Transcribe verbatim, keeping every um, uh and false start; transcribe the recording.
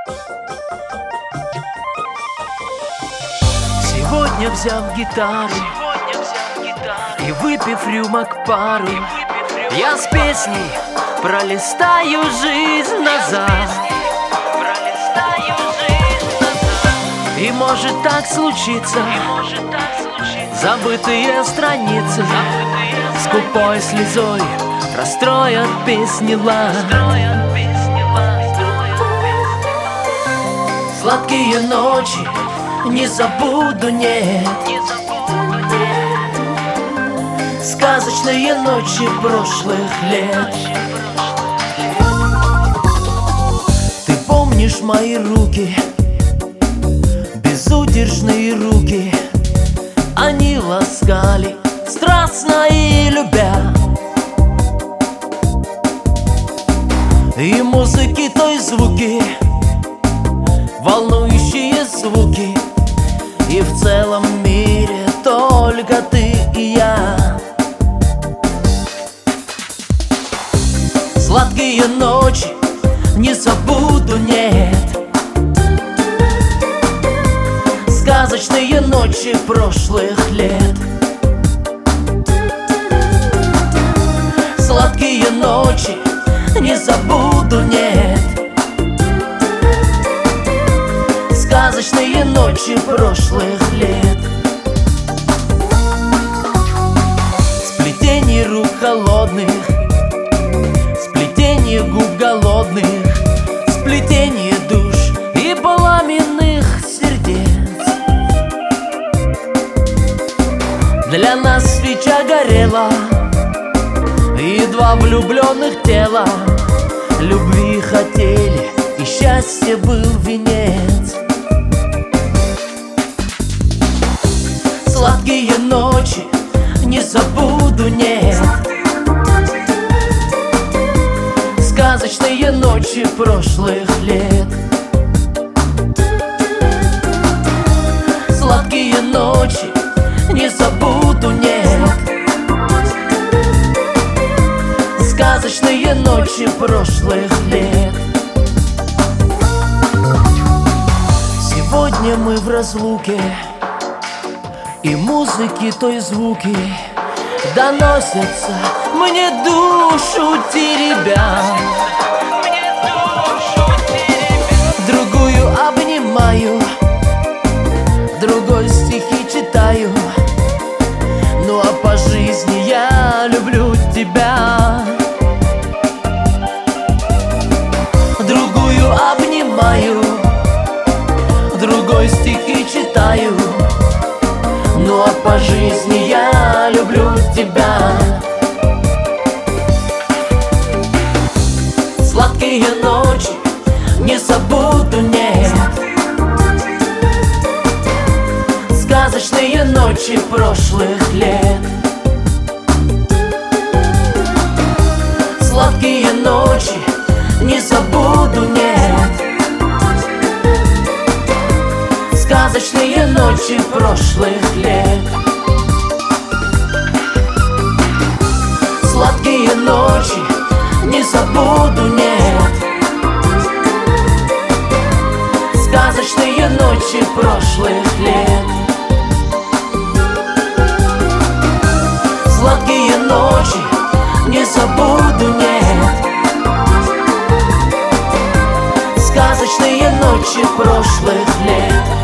Сегодня взяв гитару и выпив рюмок пару, я с песней пролистаю жизнь назад. И может так случиться, забытые страницы скупой слезой расстроят песни лад. Сладкие ночи не забуду, нет. Сказочные ночи прошлых лет. Ты помнишь мои руки, безудержные руки? Они ласкали, страстно и любя. И музыки той звуки, волнующие звуки. И в целом мире только ты и я. Сладкие ночи не забуду, нет. Сказочные ночи прошлых лет. Сладкие ночи не забуду, нет. Сказочные ночи прошлых лет. Сплетение рук холодных, сплетение губ голодных, сплетение душ и пламенных сердец. Для нас свеча горела, и два влюбленных тела любви хотели, и счастье был венец. Сладкие ночи не забуду, нет. Сказочные ночи прошлых лет. Сладкие ночи не забуду, нет. Сказочные ночи прошлых лет. Сегодня мы в разлуке, и музыки той звуки доносятся мне душу теребя. Другую обнимаю, другой стихи читаю. Ну а по жизни я люблю тебя. Другую обнимаю, другой стихи читаю. Ну а по жизни я люблю тебя. Сладкие ночи не забуду, нет. Сказочные ночи прошлых лет. Сладкие ночи не забуду, нет. Сказочные ночи прошлых лет. Сладкие ночи не забуду, нет. Сказочные ночи прошлых лет. Сладкие ночи не забуду, нет. Сказочные ночи прошлых лет.